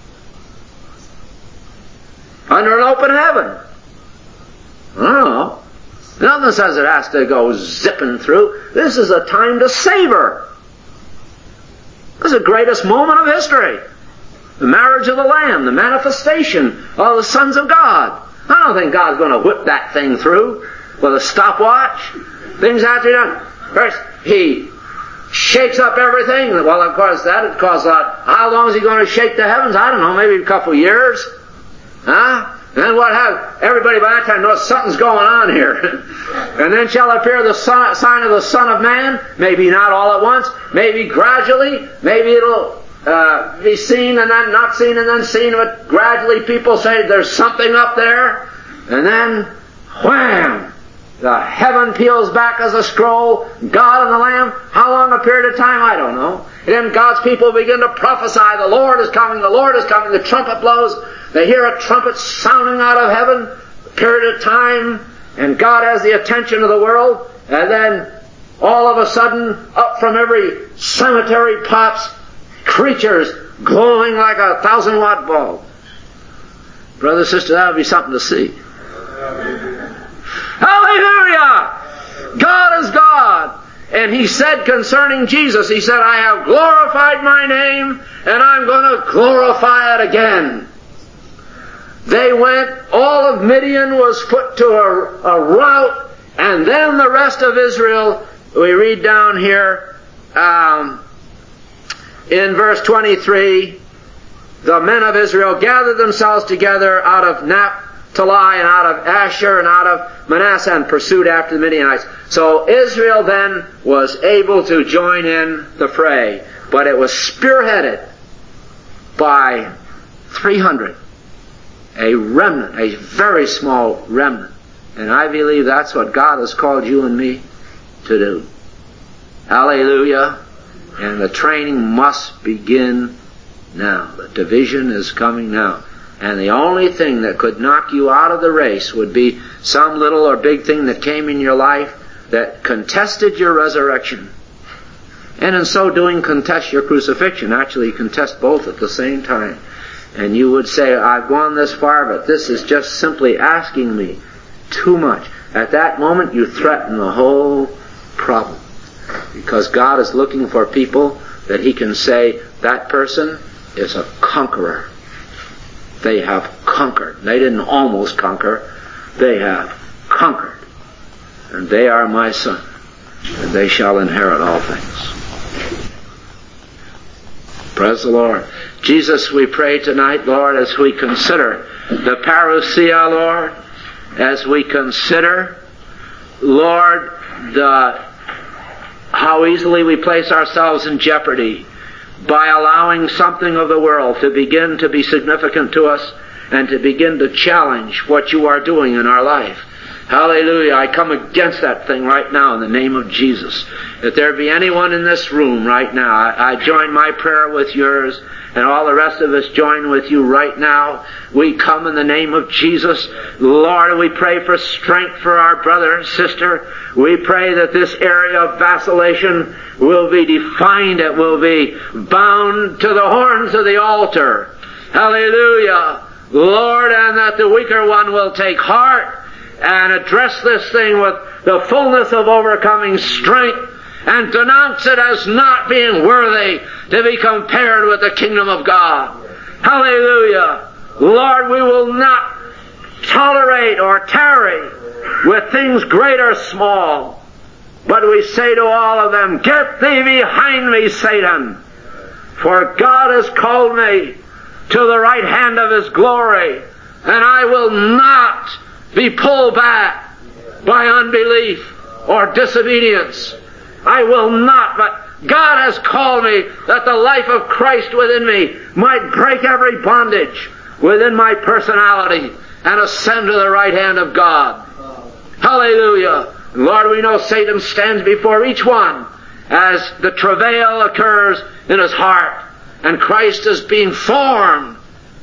Under an open heaven. I don't know. Nothing says it has to go zipping through. This is a time to savor. This is the greatest moment of history. The marriage of the Lamb, the manifestation of the sons of God. I don't think God's going to whip that thing through with a stopwatch. Things have to be done. First, He shakes up everything. Well, of course, that would cause a lot. How long is He going to shake the heavens? I don't know, maybe a couple years. Huh? And then what happens? Everybody by that time knows something's going on here. And then shall appear the sign of the Son of Man. Maybe not all at once. Maybe gradually. Maybe it'll be seen and then not seen and then seen. But gradually people say there's something up there. And then, wham! The heaven peels back as a scroll. God and the Lamb. How long a period of time? I don't know. And then God's people begin to prophesy. The Lord is coming. The Lord is coming. The trumpet blows. They hear a trumpet sounding out of heaven. A period of time. And God has the attention of the world. And then all of a sudden, up from every cemetery pops creatures glowing like a 1,000-watt bulb. Brother, sister, that would be something to see. Hallelujah! God is God. And He said concerning Jesus, He said, I have glorified my name, and I'm going to glorify it again. They went, all of Midian was put to a rout, and then the rest of Israel, we read down here, in verse 23, the men of Israel gathered themselves together out of Naphtali and out of Asher and out of Manasseh and pursued after the Midianites. So Israel then was able to join in the fray, but it was spearheaded by 300. A remnant, a very small remnant. And I believe that's what God has called you and me to do. Hallelujah. And the training must begin now. The division is coming now. And the only thing that could knock you out of the race would be some little or big thing that came in your life that contested your resurrection. And in so doing, contest your crucifixion. Actually, contest both at the same time. And you would say, I've gone this far, but this is just simply asking me too much. At that moment, you threaten the whole problem. Because God is looking for people that He can say, that person is a conqueror. They have conquered. They didn't almost conquer. They have conquered. And they are my son. And they shall inherit all things. Praise the Lord. Jesus, we pray tonight, Lord, as we consider the parousia, Lord, as we consider, Lord, how easily we place ourselves in jeopardy by allowing something of the world to begin to be significant to us and to begin to challenge what you are doing in our life. Hallelujah. I come against that thing right now in the name of Jesus. If there be anyone in this room right now, I join my prayer with yours, and all the rest of us join with you right now. We come in the name of Jesus. Lord, we pray for strength for our brother and sister. We pray that this area of vacillation will be defined. It will be bound to the horns of the altar. Hallelujah. Lord, and that the weaker one will take heart and address this thing with the fullness of overcoming strength and denounce it as not being worthy to be compared with the kingdom of God. Hallelujah. Lord, we will not tolerate or tarry with things great or small, but we say to all of them, get thee behind me, Satan, for God has called me to the right hand of His glory, and I will not be pulled back by unbelief or disobedience. I will not, but God has called me that the life of Christ within me might break every bondage within my personality and ascend to the right hand of God. Hallelujah. Lord, we know Satan stands before each one as the travail occurs in his heart and Christ is being formed.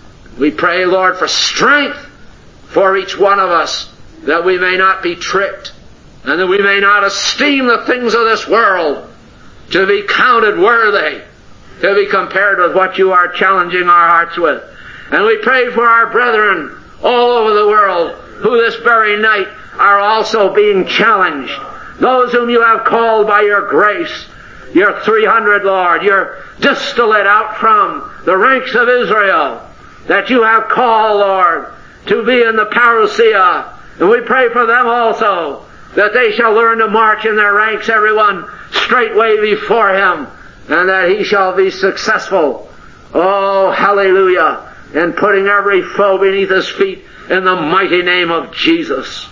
We pray, Lord, for strength for each one of us, that we may not be tricked and that we may not esteem the things of this world to be counted worthy, to be compared with what you are challenging our hearts with. And we pray for our brethren all over the world who this very night are also being challenged. Those whom you have called by your grace, your 300, Lord, your distillate out from the ranks of Israel, that you have called, Lord, to be in the parousia. And we pray for them also, that they shall learn to march in their ranks, everyone straightway before him, and that he shall be successful. Oh, hallelujah, in putting every foe beneath his feet in the mighty name of Jesus.